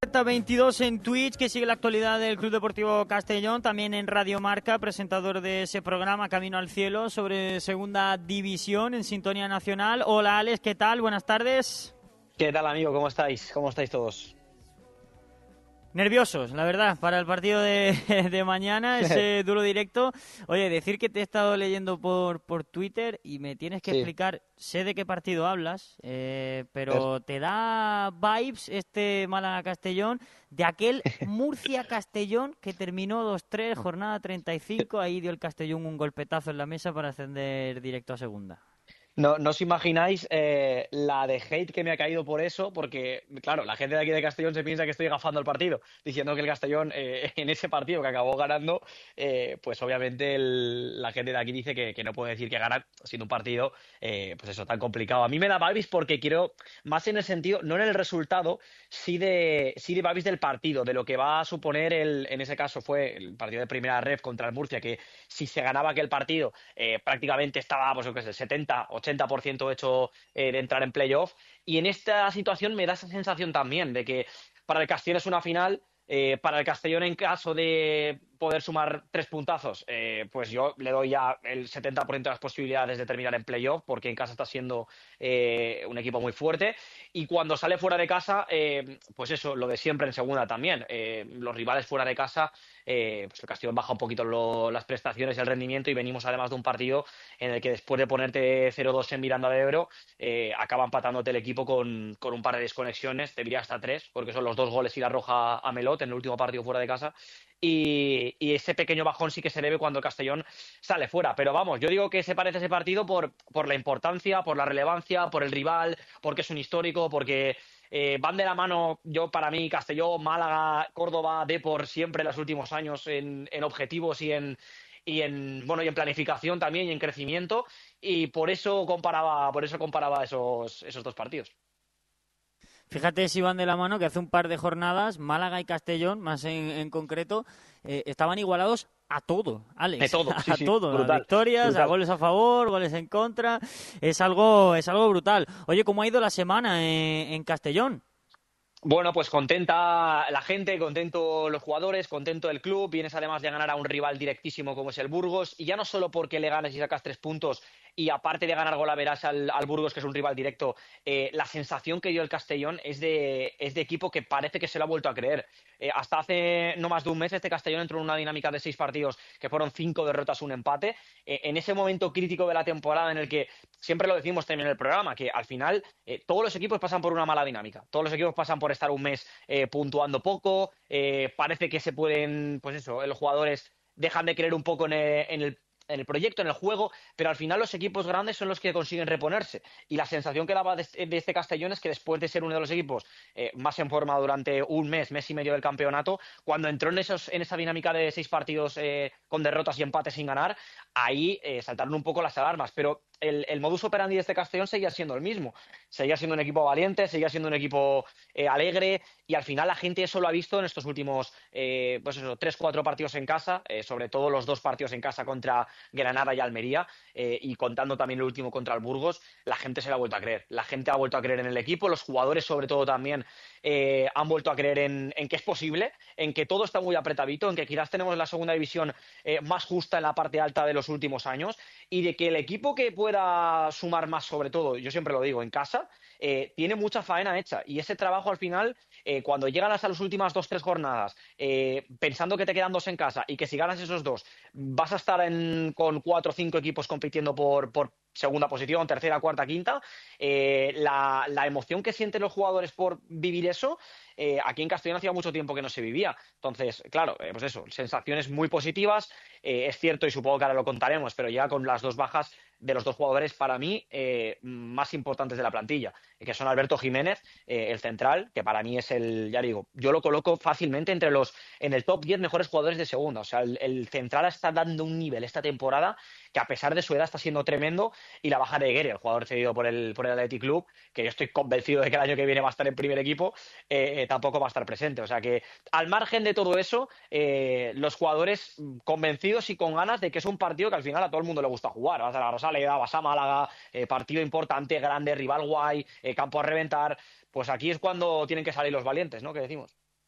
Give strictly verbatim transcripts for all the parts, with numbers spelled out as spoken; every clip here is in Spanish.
veintidós en Twitch, que sigue la actualidad del Club Deportivo Castellón, también en Radio Marca, presentador de ese programa Camino al Cielo sobre Segunda División en Sintonía Nacional. Hola Alex, ¿qué tal? Buenas tardes. ¿Qué tal, amigo? ¿Cómo estáis? ¿Cómo estáis todos? Nerviosos, la verdad, para el partido de, de mañana, ese duro directo. Oye, decir que te he estado leyendo por, por Twitter y me tienes que Sí. explicar, sé de qué partido hablas, eh, pero te da vibes este Málaga-Castellón de aquel Murcia-Castellón que terminó dos tres, jornada treinta y cinco, ahí dio el Castellón un golpetazo en la mesa para ascender directo a segunda. No, no os imagináis eh, la de hate que me ha caído por eso, porque, claro, la gente de aquí de Castellón se piensa que estoy gafando el partido, diciendo que el Castellón eh, en ese partido que acabó ganando, eh, pues obviamente el- la gente de aquí dice que, que no puede decir que ganar siendo un partido, eh, pues eso, tan complicado. A mí me da vibes porque quiero, más en el sentido, no en el resultado, sí de, sí de vibes del partido, de lo que va a suponer el, en ese caso fue el partido de primera ref contra el Murcia, que si se ganaba aquel partido, eh, prácticamente estaba, pues yo qué sé, setenta, ochenta por ciento hecho eh, de entrar en playoff. Y en esta situación me da esa sensación también de que para el Castellón es una final, eh, para el Castellón en caso de poder sumar tres puntazos, eh, pues yo le doy ya el setenta por ciento de las posibilidades de terminar en playoff, porque en casa está siendo eh, un equipo muy fuerte. Y cuando sale fuera de casa, eh, pues eso, lo de siempre en segunda también. Eh, los rivales fuera de casa, eh, pues el Castellón baja un poquito lo- las prestaciones y el rendimiento, y venimos además de un partido en el que después de ponerte cero dos en Miranda de Ebro, eh, acaba empatándote el equipo con, con un par de desconexiones, te diría hasta tres, porque son los dos goles y la roja a Melot en el último partido fuera de casa. Y, y ese pequeño bajón sí que se debe cuando el Castellón sale fuera. Pero vamos, yo digo que se parece ese partido por, por la importancia, por la relevancia, por el rival, porque es un histórico, porque eh, van de la mano, yo para mí, Castellón, Málaga, Córdoba, Depor, siempre en los últimos años en, en objetivos y en, y en bueno y en planificación también y en crecimiento, y por eso comparaba, por eso comparaba esos, esos dos partidos. Fíjate si van de la mano que hace un par de jornadas Málaga y Castellón, más en, en concreto, eh, estaban igualados a todo, De Alex, todo, sí, a sí, todo, a brutal, victorias, a brutal. goles a favor, goles en contra, es algo, es algo brutal. Oye, ¿cómo ha ido la semana en, en Castellón? Bueno, pues contenta la gente, contento los jugadores, contento el club. Vienes además de ganar a un rival directísimo como es el Burgos, y ya no solo porque le ganes y sacas tres puntos, y aparte de ganar golaveras al, al Burgos, que es un rival directo, eh, la sensación que dio el Castellón es de, es de equipo que parece que se lo ha vuelto a creer. Eh, hasta hace no más de un mes este Castellón entró en una dinámica de seis partidos que fueron cinco derrotas, un empate. Eh, en ese momento crítico de la temporada en el que siempre lo decimos también en el programa, que al final eh, todos los equipos pasan por una mala dinámica, todos los equipos pasan por estar un mes eh, puntuando poco, eh, parece que se pueden, pues eso, los jugadores dejan de creer un poco en el, en el en el proyecto, en el juego, pero al final los equipos grandes son los que consiguen reponerse. Y la sensación que daba de, de este Castellón es que después de ser uno de los equipos eh, más en forma durante un mes, mes y medio del campeonato, cuando entró en, esos, en esa dinámica de seis partidos eh, con derrotas y empates sin ganar, ahí eh, saltaron un poco las alarmas. Pero el, el modus operandi de este Castellón seguía siendo el mismo. Seguía siendo un equipo valiente, seguía siendo un equipo eh, alegre, y al final la gente eso lo ha visto en estos últimos eh, pues eso, tres, cuatro partidos en casa, eh, sobre todo los dos partidos en casa contra Granada y Almería, eh, y contando también el último contra el Burgos. La gente se lo ha vuelto a creer, la gente ha vuelto a creer en el equipo, los jugadores sobre todo también eh, han vuelto a creer en, en que es posible, en que todo está muy apretadito, en que quizás tenemos la segunda división eh, más justa en la parte alta de los últimos años, y de que el equipo que pueda sumar más, sobre todo, yo siempre lo digo, en casa, eh, tiene mucha faena hecha, y ese trabajo al final, eh, cuando llegan hasta las últimas dos, tres jornadas, eh, pensando que te quedan dos en casa y que si ganas esos dos vas a estar en, con cuatro o cinco equipos compitiendo por, por segunda posición, tercera, cuarta, quinta, eh, la, la emoción que sienten los jugadores por vivir eso, eh, aquí en Castellón hacía mucho tiempo que no se vivía. Entonces, claro, eh, pues eso, sensaciones muy positivas. Eh, es cierto, y supongo que ahora lo contaremos, pero ya con las dos bajas de los dos jugadores para mí eh, más importantes de la plantilla, que son Alberto Jiménez, eh, el central, que para mí es el, ya digo, yo lo coloco fácilmente entre los, en el top diez mejores jugadores de segunda. O sea, el, el central está dando un nivel esta temporada que a pesar de su edad está siendo tremendo, y la baja de Guerre, el jugador cedido por el, por el Athletic Club, que yo estoy convencido de que el año que viene va a estar en primer equipo, eh, eh, tampoco va a estar presente. O sea que, al margen de todo eso, eh, los jugadores convencidos y con ganas de que es un partido que al final a todo el mundo le gusta jugar. Vas a la Rosaleda, vas a Málaga, eh, partido importante, grande, rival guay, eh, campo a reventar. Pues aquí es cuando tienen que salir los valientes, ¿no? Que decimos.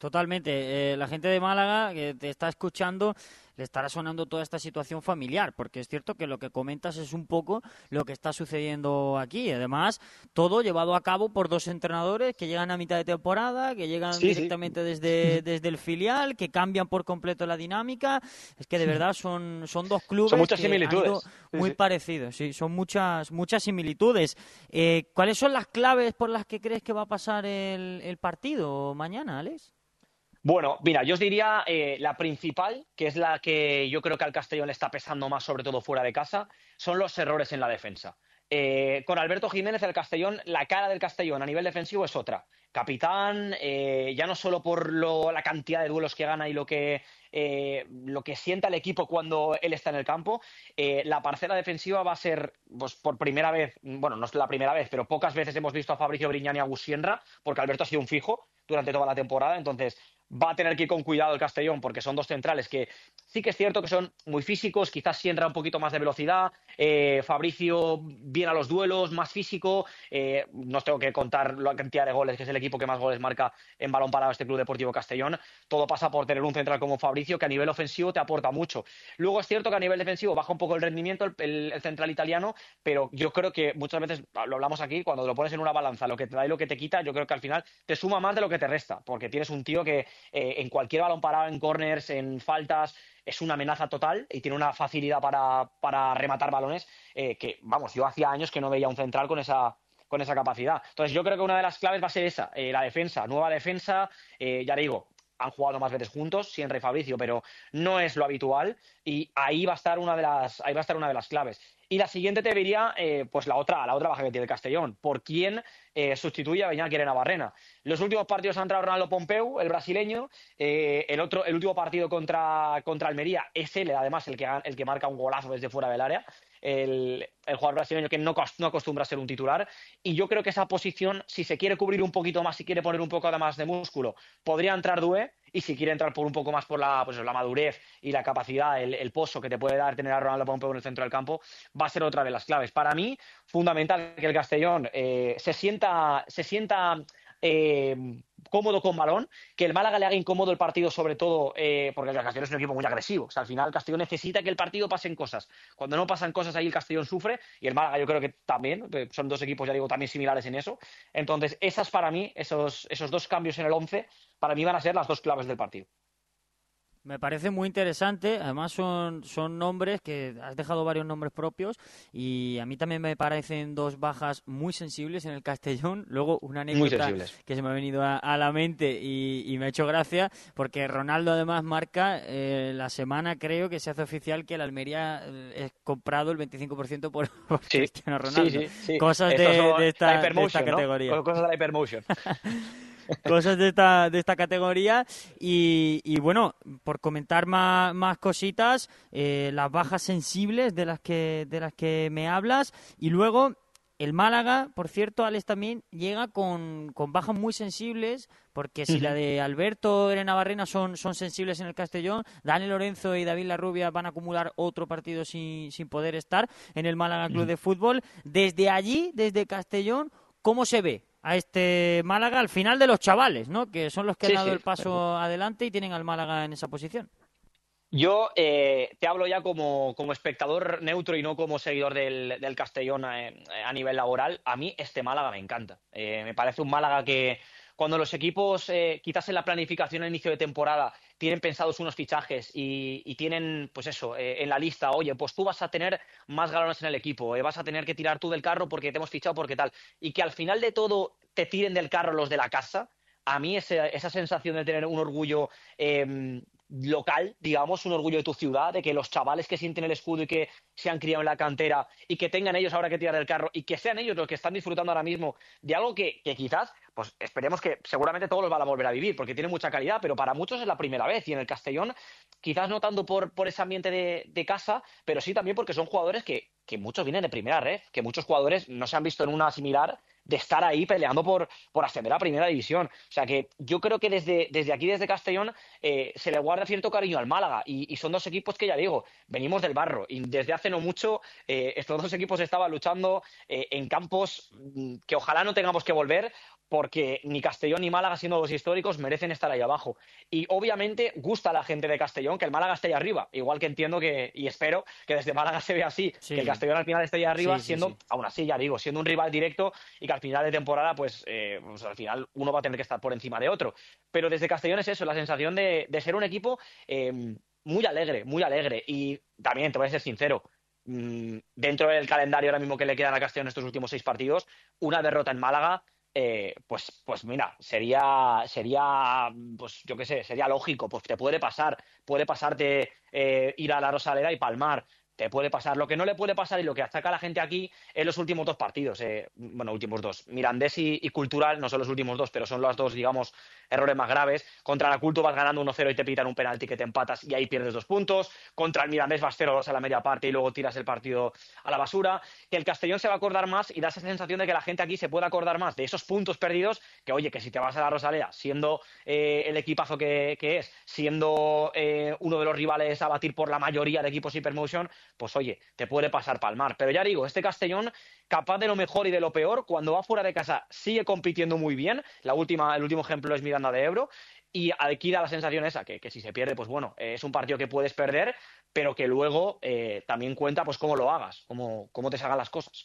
Totalmente. Eh, la gente de Málaga que te está escuchando le estará sonando toda esta situación familiar, porque es cierto que lo que comentas es un poco lo que está sucediendo aquí. Además, todo llevado a cabo por dos entrenadores que llegan a mitad de temporada, que llegan Sí, sí. directamente desde, desde el filial, que cambian por completo la dinámica. Es que de verdad son, son dos Son clubes muchas que han ido similitudes. Sí, muy sí. parecidos, sí, son muchas, muchas similitudes. Eh, ¿cuáles son las claves por las que crees que va a pasar el, el partido mañana, Alex? Bueno, mira, yo os diría eh, la principal, que es la que yo creo que al Castellón le está pesando más, sobre todo fuera de casa, son los errores en la defensa. Eh, con Alberto Jiménez, el Castellón, la cara del Castellón a nivel defensivo es otra. Capitán, eh, ya no solo por lo- la cantidad de duelos que gana y lo que, eh, lo que sienta el equipo cuando él está en el campo, eh, la parcela defensiva va a ser, pues por primera vez, bueno, no es la primera vez, pero pocas veces hemos visto a Fabricio Briñán y a Gus Sienra, porque Alberto ha sido un fijo durante toda la temporada, entonces va a tener que ir con cuidado el Castellón porque son dos centrales que sí que es cierto que son muy físicos, quizás Sienra un poquito más de velocidad, eh, Fabricio bien a los duelos, más físico, eh, no os tengo que contar la cantidad de goles, que es el equipo que más goles marca en balón parado este Club Deportivo Castellón, todo pasa por tener un central como Fabricio que a nivel ofensivo te aporta mucho. Luego es cierto que a nivel defensivo baja un poco el rendimiento el, el, el central italiano, pero yo creo que muchas veces, lo hablamos aquí, cuando lo pones en una balanza, lo que te da y lo que te quita, yo creo que al final te suma más de lo que te resta, porque tienes un tío que eh, en cualquier balón parado, en corners, en faltas, es una amenaza total y tiene una facilidad para, para rematar balones eh, que, vamos, yo hacía años que no veía un central con esa, con esa capacidad. Entonces yo creo que una de las claves va a ser esa, eh, la defensa, nueva defensa, eh, ya digo, han jugado más veces juntos, Sienra y Fabricio, pero no es lo habitual y ahí va a estar una de las, ahí va a estar una de las claves. Y la siguiente te diría, eh, pues la otra, la otra baja que tiene el Castellón. ¿Por quién eh, sustituye a Beñat Navarrena? Los últimos partidos ha entrado Ronaldo Pompeu, el brasileño. Eh, el otro, el último partido contra, contra Almería es él, además, el que, el que marca un golazo desde fuera del área. El, el jugador brasileño que no, no acostumbra a ser un titular. Y yo creo que esa posición, si se quiere cubrir un poquito más, si quiere poner un poco más de músculo, podría entrar Doué. Y si quiere entrar por un poco más por la, pues, la madurez y la capacidad, el, el pozo que te puede dar tener a Ronaldo Pompeu en el centro del campo, va a ser otra de las claves. Para mí, fundamental que el Castellón eh, se sienta, se sienta eh, cómodo con balón, que el Málaga le haga incómodo el partido, sobre todo eh, porque el Castellón es un equipo muy agresivo. O sea, al final el Castellón necesita que el partido pasen cosas. Cuando no pasan cosas ahí el Castellón sufre y el Málaga yo creo que también, son dos equipos, ya digo, también similares en eso. Entonces, esas para mí, esos, esos dos cambios en el once, para mí van a ser las dos claves del partido. Me parece muy interesante, además son, son nombres que has dejado varios nombres propios y a mí también me parecen dos bajas muy sensibles en el Castellón. Luego una Muy anécdota sensibles. que se me ha venido a, a la mente y, y me ha hecho gracia porque Ronaldo además marca eh, la semana creo que se hace oficial que el Almería eh, es comprado el veinticinco por ciento por, por Sí, Cristiano sí, Ronaldo. sí, sí. Cosas Estos de, son de, la esta, de esta hypermotion, categoría. ¿no? Cosas de la hypermotion. Cosas de esta, de esta categoría y, y bueno, por comentar más, más cositas, eh, las bajas sensibles de las que de las que me hablas y luego el Málaga, por cierto, Alex también llega con, con bajas muy sensibles porque si Uh-huh. la de Alberto y Navarrena son, son sensibles en el Castellón, Dani Lorenzo y David Larrubia van a acumular otro partido sin, sin poder estar en el Málaga Club Uh-huh. de Fútbol. Desde allí, desde Castellón, ¿cómo se ve a este Málaga al final de los chavales, ¿no? Que son los que Sí, han dado sí. el paso adelante y tienen al Málaga en esa posición? Yo eh, te hablo ya como, como espectador neutro y no como seguidor del, del Castellón eh, a nivel laboral. A mí este Málaga me encanta. Eh, me parece un Málaga que cuando los equipos, eh, quizás en la planificación a inicio de temporada, tienen pensados unos fichajes y, y tienen, pues eso, eh, en la lista, oye, pues tú vas a tener más galones en el equipo, eh, vas a tener que tirar tú del carro porque te hemos fichado, porque tal. Y que al final de todo te tiren del carro los de la casa. A mí ese, esa sensación de tener un orgullo eh, local, digamos, un orgullo de tu ciudad, de que los chavales que sienten el escudo y que se han criado en la cantera y que tengan ellos ahora que tirar del carro y que sean ellos los que están disfrutando ahora mismo de algo que, que quizás, pues esperemos que seguramente todos los van a volver a vivir porque tiene mucha calidad, pero para muchos es la primera vez y en el Castellón quizás no tanto por, por ese ambiente de, de casa, pero sí también porque son jugadores que, que muchos vienen de primera red, que muchos jugadores no se han visto en una similar de estar ahí peleando por, por ascender a primera división. O sea que yo creo que desde, desde aquí, desde Castellón, eh, se le guarda cierto cariño al Málaga y, y son dos equipos que, ya digo, venimos del barro y desde hace no mucho eh, estos dos equipos estaban luchando eh, en campos que ojalá no tengamos que volver porque ni Castellón ni Málaga, siendo dos históricos, merecen estar ahí abajo. Y obviamente gusta a la gente de Castellón que el Málaga esté ahí arriba, igual que entiendo que, y espero que desde Málaga se vea así, Sí. que el Castellón al final esté ahí arriba, Sí, sí, siendo, sí. aún así ya digo, siendo un rival directo y que al final de temporada, pues, eh, pues al final uno va a tener que estar por encima de otro. Pero desde Castellón es eso, la sensación de, de ser un equipo eh, muy alegre, muy alegre. Y también, te voy a ser sincero, mmm, dentro del calendario ahora mismo que le quedan a Castellón estos últimos seis partidos, una derrota en Málaga, eh, pues, pues mira, sería, sería, pues yo qué sé, sería lógico, pues te puede pasar, puede pasarte eh, ir a la Rosaleda y palmar, te puede pasar. Lo que no le puede pasar y lo que ataca a la gente aquí es los últimos dos partidos, eh, bueno, últimos dos, Mirandés y, y Cultural, no son los últimos dos, pero son los dos, digamos, errores más graves. Contra la Culto vas ganando uno cero y te pitan un penalti que te empatas y ahí pierdes dos puntos. Contra el Mirandés vas cero dos a la media parte y luego tiras el partido a la basura. Que el Castellón se va a acordar más y da esa sensación de que la gente aquí se puede acordar más de esos puntos perdidos, que oye, que si te vas a la Rosaleda, siendo eh, el equipazo que, que es, siendo eh, uno de los rivales a batir por la mayoría de equipos Hypermotion, pues oye, te puede pasar palmar. Pero ya digo, este Castellón, capaz de lo mejor y de lo peor, cuando va fuera de casa sigue compitiendo muy bien. La última, el último ejemplo es Miranda de Ebro. Y aquí da la sensación esa, que, que si se pierde, pues bueno, eh, es un partido que puedes perder, pero que luego eh, también cuenta pues cómo lo hagas, cómo, cómo te salgan las cosas.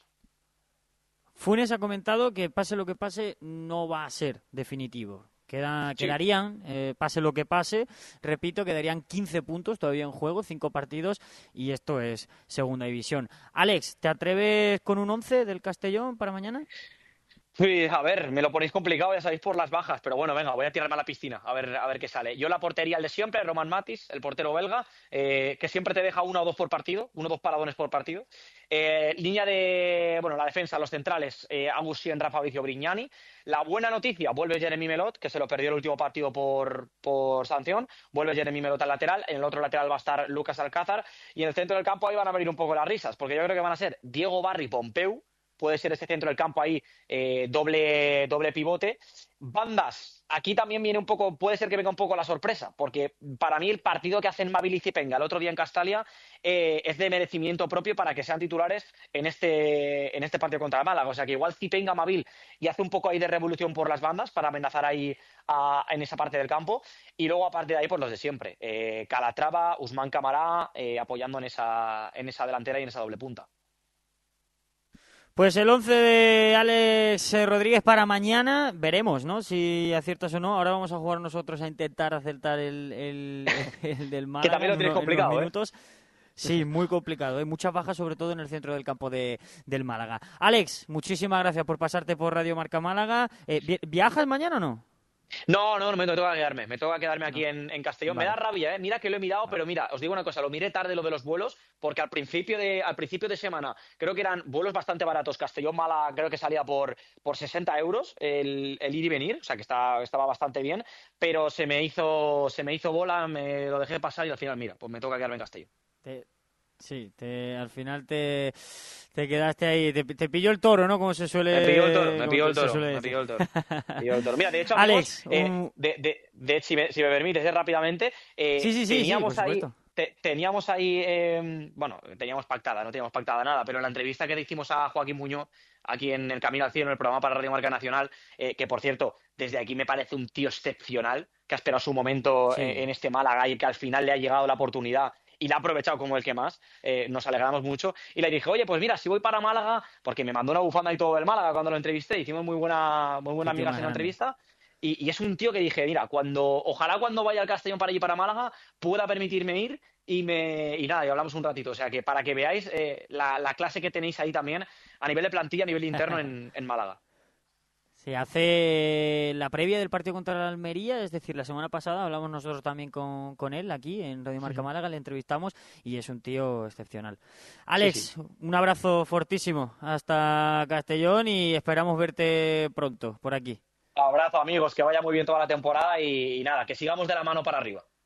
Funes ha comentado que pase lo que pase, no va a ser definitivo. Queda, Sí. Quedarían, eh, pase lo que pase, repito, quedarían quince puntos todavía en juego, cinco partidos, y esto es segunda división. Alex, ¿te atreves con un once del Castellón para mañana? Sí, a ver, me lo ponéis complicado, ya sabéis, por las bajas, pero bueno, venga, voy a tirarme a la piscina, a ver, a ver qué sale. Yo la portería, el de siempre, Roman Matis, el portero belga, eh, que siempre te deja uno o dos por partido, uno o dos paradones por partido. Eh, línea de, bueno, la defensa, los centrales, eh, Agustín, Rafa Vicio, Brignani. La buena noticia, vuelve Jeremy Melot, que se lo perdió el último partido por, por sanción, vuelve Jeremy Melot al lateral, en el otro lateral va a estar Lucas Alcázar, y en el centro del campo ahí van a venir un poco las risas, porque yo creo que van a ser Diego Barry, Pompeu, puede ser este centro del campo ahí, eh, doble, doble pivote. Bandas, aquí también viene un poco, puede ser que venga un poco la sorpresa, porque para mí el partido que hacen Mabil y Zipenga el otro día en Castalia eh, es de merecimiento propio para que sean titulares en este, en este partido contra el Málaga. O sea que igual Zipenga Mabil y hace un poco ahí de revolución por las bandas para amenazar ahí a, en esa parte del campo. Y luego, aparte de ahí, pues los de siempre. Eh, Calatrava, Usman Camará, eh, apoyando en esa, en esa delantera y en esa doble punta. Pues el once de Alex Rodríguez para mañana, veremos, ¿no? Si aciertas o no. Ahora vamos a jugar nosotros a intentar acertar el, el, el del Málaga. Que también lo tienes en uno, complicado, en unos minutos. ¿eh? Sí, muy complicado. Hay muchas bajas, sobre todo en el centro del campo de, del Málaga. Alex, muchísimas gracias por pasarte por Radio Marca Málaga. Eh, ¿Viajas mañana o no? No, no, no, me toca quedarme, me toca quedarme aquí no. en, en Castellón. Vale. Me da rabia, ¿eh? Mira que lo he mirado, Vale. pero mira, os digo una cosa, lo miré tarde lo de los vuelos, porque al principio de, al principio de semana creo que eran vuelos bastante baratos. Castellón-Málaga creo que salía por, por sesenta euros el, el ir y venir, o sea que está, estaba bastante bien, pero se me hizo, se me hizo bola, me lo dejé pasar y al final, mira, pues me toca quedarme en Castellón. Te... Sí, te, al final te, te quedaste ahí, te, te pilló el toro, ¿no? Como se suele Me pilló el toro, me pilló el toro, suele me decir. pilló el toro. Me pilló el toro. Mira, de hecho, amigos, Alex, eh, un... de, de, de, si, me, si me permites, eh, rápidamente, eh, sí, sí, sí, teníamos sí, por ahí, supuesto. te, teníamos ahí, eh, bueno, teníamos pactada, no teníamos pactada nada, pero en la entrevista que le hicimos a Joaquín Muñoz, aquí en El Camino al Cielo, en el programa para Radio Marca Nacional, eh, que por cierto, desde aquí me parece un tío excepcional, que ha esperado su momento Sí. en, en este Málaga y que al final le ha llegado la oportunidad y la ha aprovechado como el que más, eh, nos alegramos mucho, y le dije, oye, pues mira, si voy para Málaga, porque me mandó una bufanda y todo del Málaga cuando lo entrevisté, hicimos muy buena, muy buena amigas en la entrevista, y, y es un tío que dije, mira, cuando, ojalá cuando vaya al Castellón para allí para Málaga, pueda permitirme ir, y me y nada, y hablamos un ratito, o sea que para que veáis eh, la, la clase que tenéis ahí también, a nivel de plantilla, a nivel interno en, en Málaga. Se hace la previa del partido contra la Almería, es decir, la semana pasada hablamos nosotros también con, con él aquí en Radio Marca Málaga, le entrevistamos y es un tío excepcional. Alex, sí, sí. Un abrazo fortísimo hasta Castellón y esperamos verte pronto por aquí. Abrazo, amigos, que vaya muy bien toda la temporada y, y nada, que sigamos de la mano para arriba.